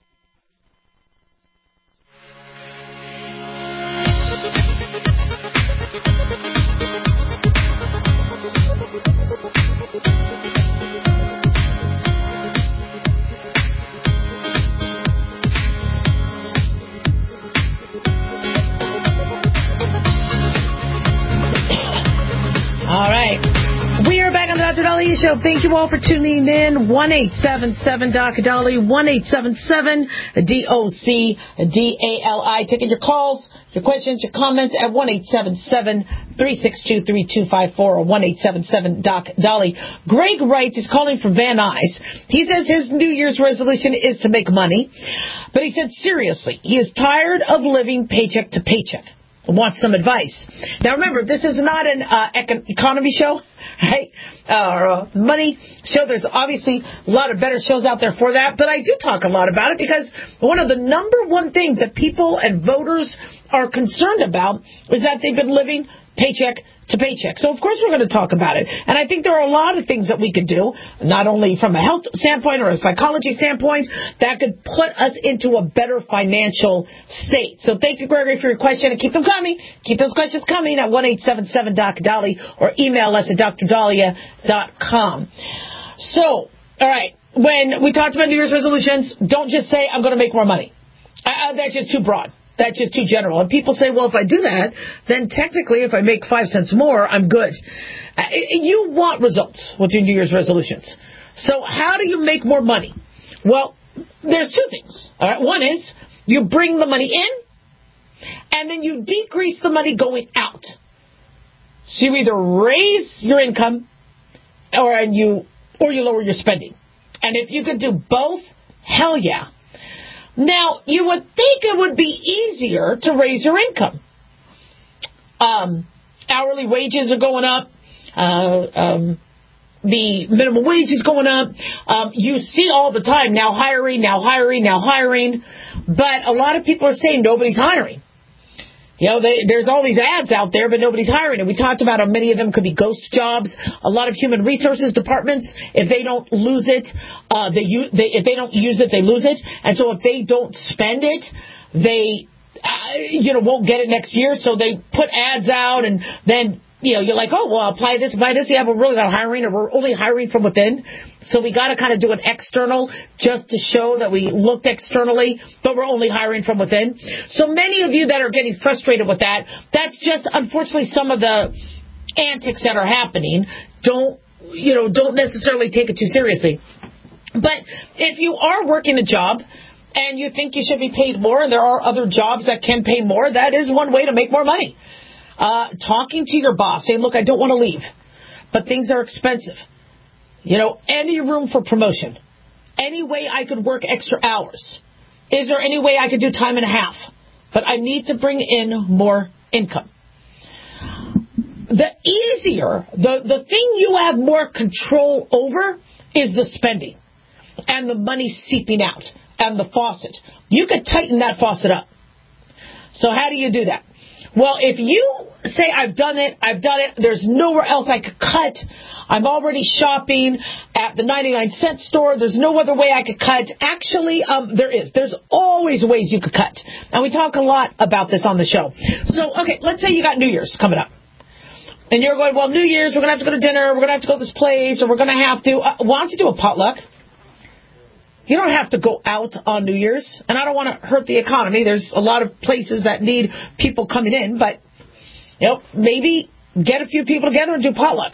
All right. We are back on the Doctor Dahlia Show. Thank you all for tuning in. one eight seven seven D O C Dahlia, one eight seven seven D O C D A L I. Taking your calls, your questions, your comments at one eight seven seven, three six two, three two five four or one eight seven seven D O C Dahlia. Greg writes, he's calling from Van Nuys. He says his New Year's resolution is to make money. But he said, seriously, he is tired of living paycheck to paycheck. wants some advice. Now, remember, this is not an uh, econ- economy show, right? Uh, or a money show. There's obviously a lot of better shows out there for that, but I do talk a lot about it because one of the number one things that people and voters are concerned about is that they've been living paycheck to paycheck. So, of course, we're going to talk about it. And I think there are a lot of things that we could do, not only from a health standpoint or a psychology standpoint, that could put us into a better financial state. So thank you, Gregory, for your question. And keep them coming. Keep those questions coming at one eight seven seven D O C Dolly or email us at d r dahlia dot com. So, all right, when we talked about New Year's resolutions, don't just say, I'm going to make more money. Uh, that's just too broad. That's just too general. And people say, well, if I do that, then technically if I make five cents more, I'm good. Uh, you want results with your New Year's resolutions. So how do you make more money? Well, there's two things. All right. One is you bring the money in, and then you decrease the money going out. So you either raise your income or you or you lower your spending. And if you could do both, hell yeah. Now, you would think it would be easier to raise your income. Um, hourly wages are going up. Uh, um, the minimum wage is going up. Um, you see all the time, now hiring, now hiring, now hiring. But a lot of people are saying nobody's hiring. You know, they, there's all these ads out there, but nobody's hiring. And we talked about how many of them could be ghost jobs. A lot of human resources departments, if they don't lose it, uh, they, use, they if they don't use it, they lose it. And so if they don't spend it, they, uh, you know, won't get it next year. So they put ads out, and then, you know, you're like, oh, well, apply this, apply this. Yeah, we're really not hiring, or we're only hiring from within. So we got to kind of do an external just to show that we looked externally, but we're only hiring from within. So many of you that are getting frustrated with that, that's just, unfortunately, some of the antics that are happening. Don't, you know, don't necessarily take it too seriously. But if you are working a job and you think you should be paid more, and there are other jobs that can pay more, that is one way to make more money. Uh, talking to your boss, saying, look, I don't want to leave, but things are expensive. You know, any room for promotion? Any way I could work extra hours? Is there any way I could do time and a half? But I need to bring in more income. The easier, the, the thing you have more control over is the spending and the money seeping out and the faucet. You could tighten that faucet up. So how do you do that? Well, if you say, I've done it, I've done it, there's nowhere else I could cut, I'm already shopping at the ninety-nine cent store, there's no other way I could cut. Actually, um, there is. There's always ways you could cut. And we talk a lot about this on the show. So, okay, let's say you got New Year's coming up. And you're going, well, New Year's, we're going to have to go to dinner, we're going to have to go to this place, or we're going to have to, uh, why don't you do a potluck? You don't have to go out on New Year's, and I don't want to hurt the economy. There's a lot of places that need people coming in, but, you know, maybe get a few people together and do potluck.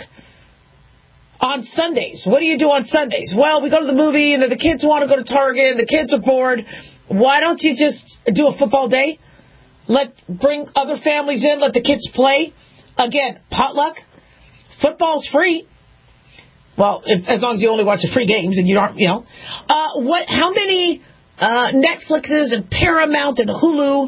On Sundays, what do you do on Sundays? Well, we go to the movie, and then the kids want to go to Target, and the kids are bored. Why don't you just do a football day? Let bring other families in, let the kids play. Again, potluck. Football's free. Well, if, as long as you only watch the free games and you aren't, you know. Uh, what? How many uh, Netflixes and Paramount and Hulu?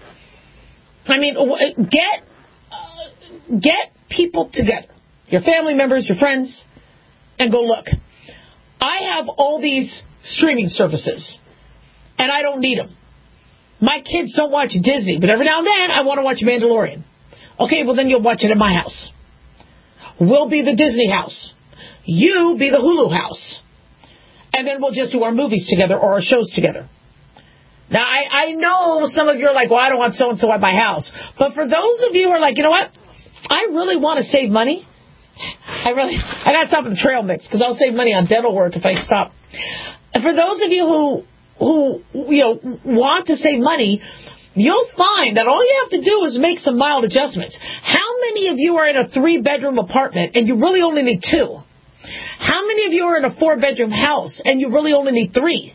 I mean, get uh, get people together, your family members, your friends, and go look. I have all these streaming services, and I don't need them. My kids don't watch Disney, but every now and then I want to watch Mandalorian. Okay, well then you'll watch it at my house. We'll be the Disney house. You be the Hulu house. And then we'll just do our movies together or our shows together. Now, I, I know some of you are like, well, I don't want so-and-so at my house. But for those of you who are like, you know what? I really want to save money. I really, I got to stop at the trail mix because I'll save money on dental work if I stop. And for those of you who, who, you know, want to save money, you'll find that all you have to do is make some mild adjustments. How many of you are in a three-bedroom apartment and you really only need two? How many of you are in a four-bedroom house and you really only need three?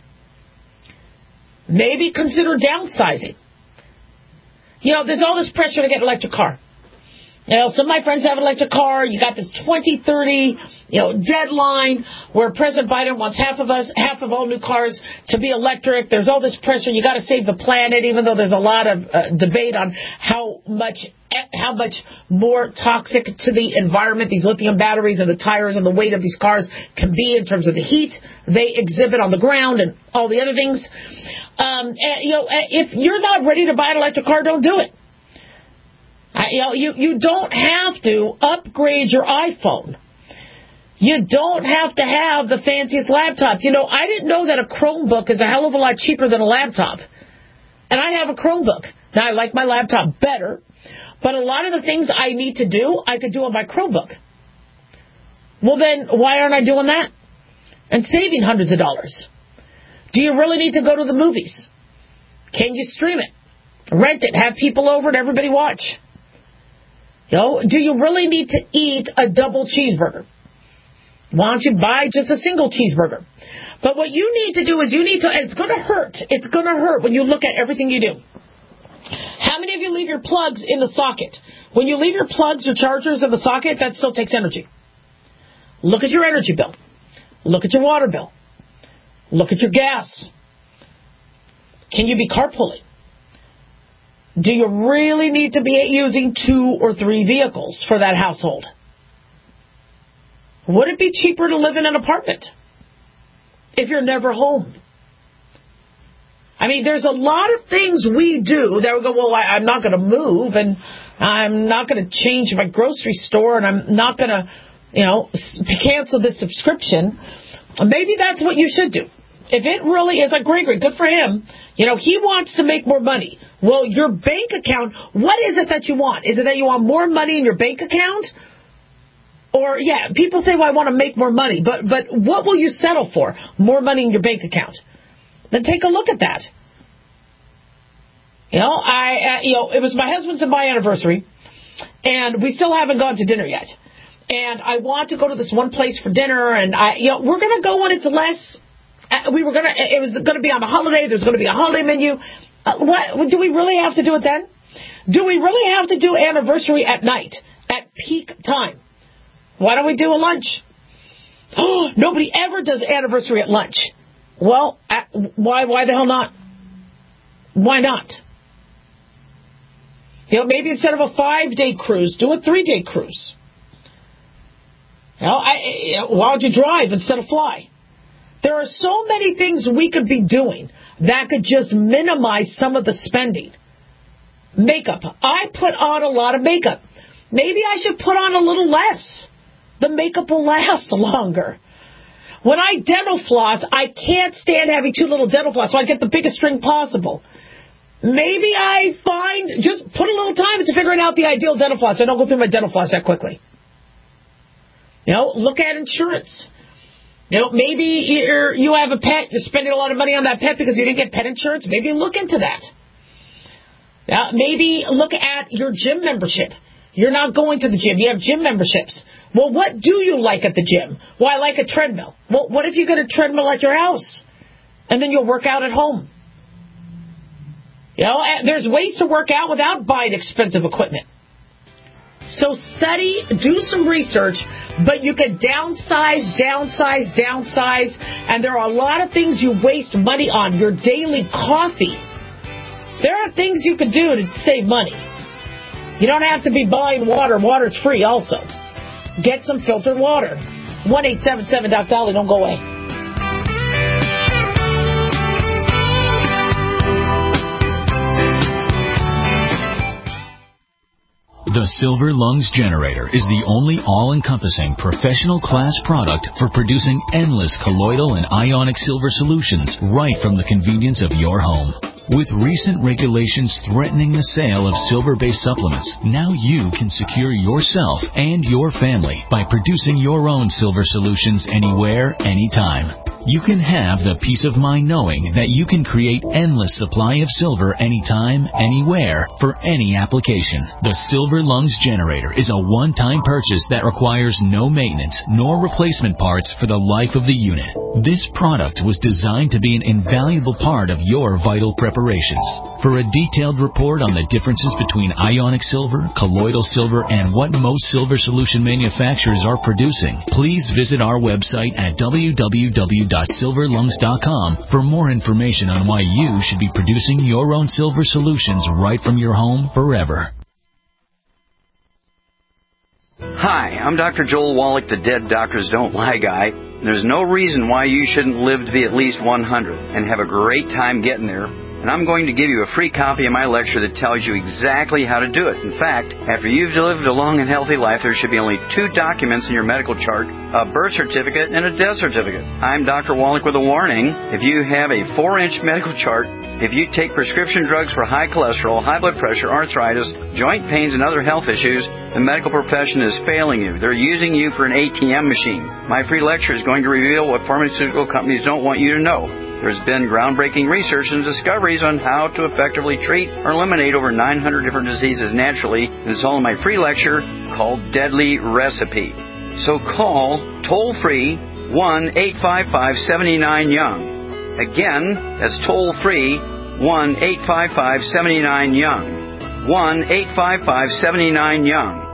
Maybe consider downsizing. You know, there's all this pressure to get an electric car. You know, some of my friends have an electric car. You got this twenty thirty, you know, deadline where President Biden wants half of us, half of all new cars to be electric. There's all this pressure. You got to save the planet, even though there's a lot of uh, debate on how much, how much more toxic to the environment these lithium batteries and the tires and the weight of these cars can be in terms of the heat they exhibit on the ground and all the other things. Um, and, you know, if you're not ready to buy an electric car, don't do it. Uh, you know, you, you don't have to upgrade your iPhone. You don't have to have the fanciest laptop. You know, I didn't know that a Chromebook is a hell of a lot cheaper than a laptop. And I have a Chromebook. Now, I like my laptop better, but a lot of the things I need to do, I could do on my Chromebook. Well, then, why aren't I doing that? And saving hundreds of dollars. Do you really need to go to the movies? Can you stream it? Rent it, have people over and everybody watch? You know, do you really need to eat a double cheeseburger? Why don't you buy just a single cheeseburger? But what you need to do is you need to, it's going to hurt. It's going to hurt when you look at everything you do. How many of you leave your plugs in the socket? When you leave your plugs or chargers in the socket, that still takes energy. Look at your energy bill. Look at your water bill. Look at your gas. Can you be carpooling? Do you really need to be using two or three vehicles for that household? Would it be cheaper to live in an apartment if you're never home? I mean, there's a lot of things we do that we go, well, I, I'm not going to move, and I'm not going to change my grocery store, and I'm not going to, you know, cancel this subscription. Maybe that's what you should do. If it really is like Gregory, good for him. You know, he wants to make more money. Well, your bank account, what is it that you want? Is it that you want more money in your bank account? Or, yeah, people say, well, I want to make more money. But but what will you settle for? More money in your bank account. Then take a look at that. You know, I, uh, you know, it was my husband's and my anniversary, and we still haven't gone to dinner yet. And I want to go to this one place for dinner, and I, you know, we're going to go when it's less. Uh, we were going to, it was going to be on a holiday. There's going to be a holiday menu. Uh, what, do we really have to do it then? Do we really have to do anniversary at night, at peak time? Why don't we do a lunch? Oh, nobody ever does anniversary at lunch. Well, at, why, why the hell not? Why not? You know, maybe instead of a five-day cruise, do a three-day cruise. You know, I, why don't you drive instead of fly? There are so many things we could be doing that could just minimize some of the spending. Makeup. I put on a lot of makeup. Maybe I should put on a little less. The makeup will last longer. When I dental floss, I can't stand having too little dental floss, so I get the biggest string possible. Maybe I find, just put a little time into figuring out the ideal dental floss. I don't go through my dental floss that quickly. You know, look at insurance. You know, maybe you're, you have a pet, you're spending a lot of money on that pet because you didn't get pet insurance. Maybe look into that. Uh, maybe look at your gym membership. You're not going to the gym. You have gym memberships. Well, what do you like at the gym? Well, I like a treadmill. Well, what if you get a treadmill at your house? And then you'll work out at home. You know, there's ways to work out without buying expensive equipment. So study, do some research, but you can downsize, downsize, downsize, and there are a lot of things you waste money on. Your daily coffee. There are things you can do to save money. You don't have to be buying water. Water's free also. Get some filtered water. one eight seven seven Doc Dolly. Don't go away. The Silver Lungs Generator is the only all-encompassing professional class product for producing endless colloidal and ionic silver solutions right from the convenience of your home. With recent regulations threatening the sale of silver-based supplements, now you can secure yourself and your family by producing your own silver solutions anywhere, anytime. you can have the peace of mind knowing that you can create endless supply of silver anytime, anywhere, for any application. The Silver Lungs Generator is a one-time purchase that requires no maintenance nor replacement parts for the life of the unit. This product was designed to be an invaluable part of your vital preparations. For a detailed report on the differences between ionic silver, colloidal silver, and what most silver solution manufacturers are producing, please visit our website at w w w dot silver lungs dot com for more information on why you should be producing your own silver solutions right from your home forever. Hi, I'm Doctor Joel Wallach, the Dead Doctors Don't Lie guy. There's no reason why you shouldn't live to be at least one hundred and have a great time getting there. And I'm going to give you a free copy of my lecture that tells you exactly how to do it. In fact, after you've lived a long and healthy life, there should be only two documents in your medical chart, a birth certificate and a death certificate. I'm Doctor Wallach with a warning. If you have a four-inch medical chart, if you take prescription drugs for high cholesterol, high blood pressure, arthritis, joint pains, and other health issues, the medical profession is failing you. They're using you for an A T M machine. My free lecture is going to reveal what pharmaceutical companies don't want you to know. There's been groundbreaking research and discoveries on how to effectively treat or eliminate over nine hundred different diseases naturally, and it's all in my free lecture called Deadly Recipe. So call toll-free one eight five five, seven nine, young. Again, that's toll-free one eight five five, seven nine, young. one eight five five, seven nine, young.